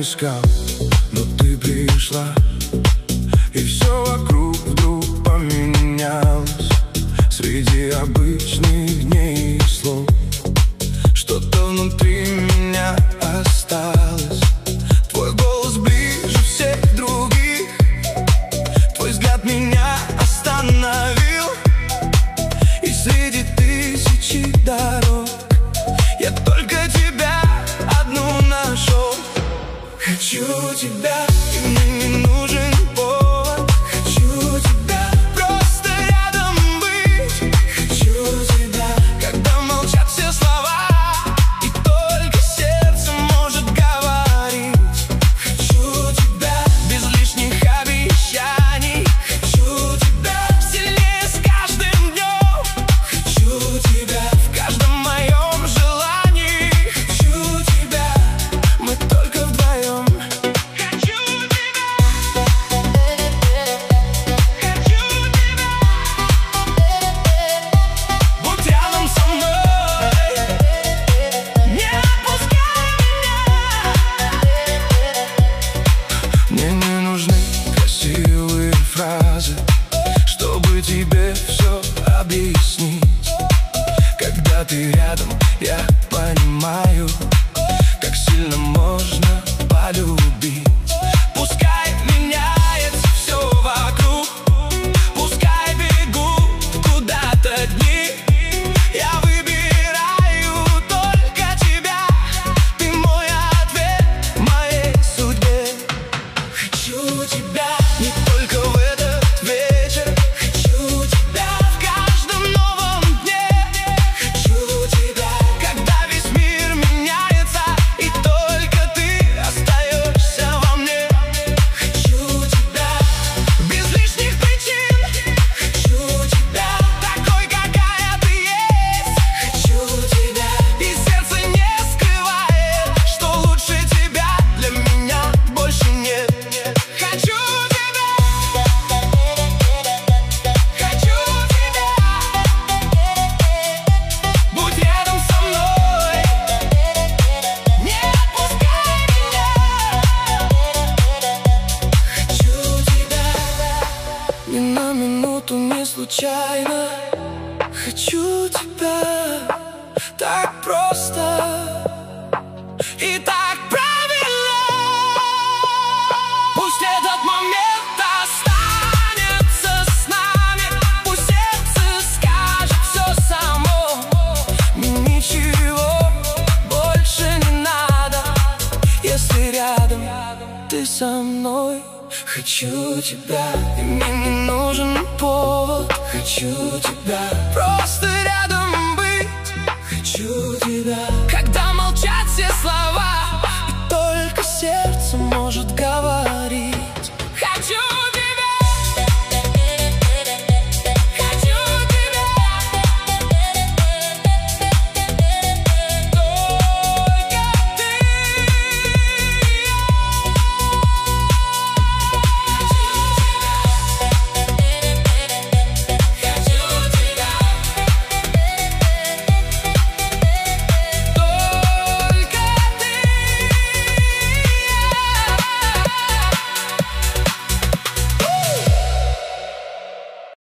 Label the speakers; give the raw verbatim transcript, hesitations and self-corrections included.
Speaker 1: искал, но ты пришла, и все вокруг вдруг поменялось. Среди обычных дней и слов что-то внутри меня осталось. Твой голос ближе всех других, твой взгляд меня остановил. И среди тысячи дорог я только тебя одну нашел. Хочу тебя, и мне не нужен повод. Хочу тебя, просто рядом быть. Хочу тебя, когда молчат все слова, и только сердце может говорить. Хочу тебя, без лишних обещаний. Хочу тебя, сильнее с каждым днем. Хочу тебя, в каждом моем желании. Хочу тебя, мы только вдвоем. Чтобы тебе все объяснить. Когда ты рядом, я понимаю, как сильно можно полюбить. Пускай меняется все вокруг, пускай бегут куда-то дни, я выбираю только тебя. Ты мой ответ моей судьбе. Хочу тебя не только в этот вечер. Хочу тебя в каждом новом дне. Хочу тебя, когда весь мир меняется, и только ты остаешься во мне. Хочу тебя без лишних причин. Хочу тебя такой, какая ты есть. Хочу тебя, и сердце не скрывает, что лучше тебя для меня больше нет. Хочу тебя, хочу тебя, будь рядом со мной, не отпускай меня. Хочу тебя, ни на минуту не случайно. Хочу тебя так просто и так правильно. Пусть этот момент останется с нами, пусть сердце скажет все само. Мне ничего больше не надо, если рядом ты со мной. Хочу тебя, и мне не нужен повод. Хочу тебя, просто рядом быть. Хочу тебя.